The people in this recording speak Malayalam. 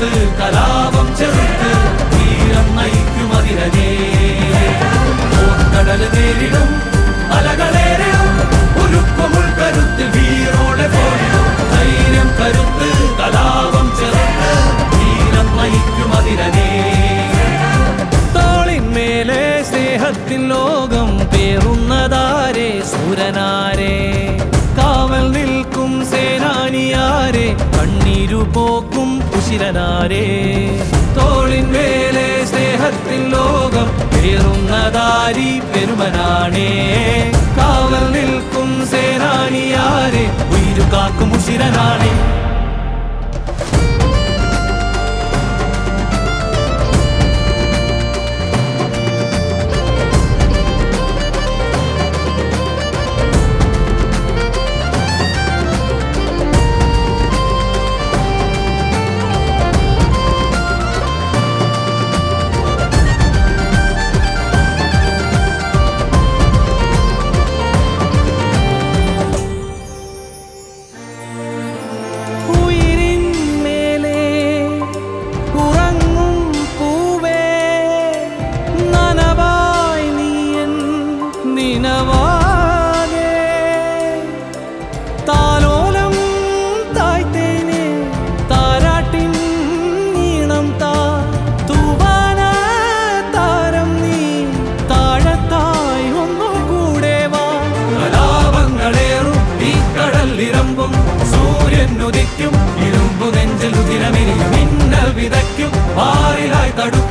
കരുത്ത് കലാപം ചെറുത്ത് തീരം നയിക്കുമതിരനേ കടൽ നേരിടും അലകളേറിടും ഉരുക്കുമുൾ കരുത്തിൽ വീറോടെ പോരിടും ധൈര്യം കരുത്ത് കലാപം ചെറുത്ത് തീരം നയിക്കുമതിരനേ തോളിന്മേലെ സ്നേഹത്തിൻ ലോകം പേറുന്നതാരേ സൂരനാരേ കാവൽ നിൽക്കും സേനാനിയാരേ കണ്ണീരു പോക്കും കുശിരനാരേ തോളിന്മേലെ സ്നേഹത്തിൻ ലോകം പേറുന്നതാരി പെരുമനാണേ കാവൽ നിൽക്കും സേനാനിയാരേ ഉയിരു കാക്കും ഉശിരനാണേ താലോലം തായ്ത്തേനെ താരാട്ടിൻ നീണം താ തൂവാന താരം നീ താഴത്തായി ഒന്നു കൂടെ വാ കലാപങ്ങളേറും ഈ കടലിരമ്പും സൂര്യൻ ഉദിക്കും ഇരുമ്പു നെഞ്ചിൽ ഉദിരമെരിയും മിന്നൽ വിതയ്ക്കും പാറിലായി തടു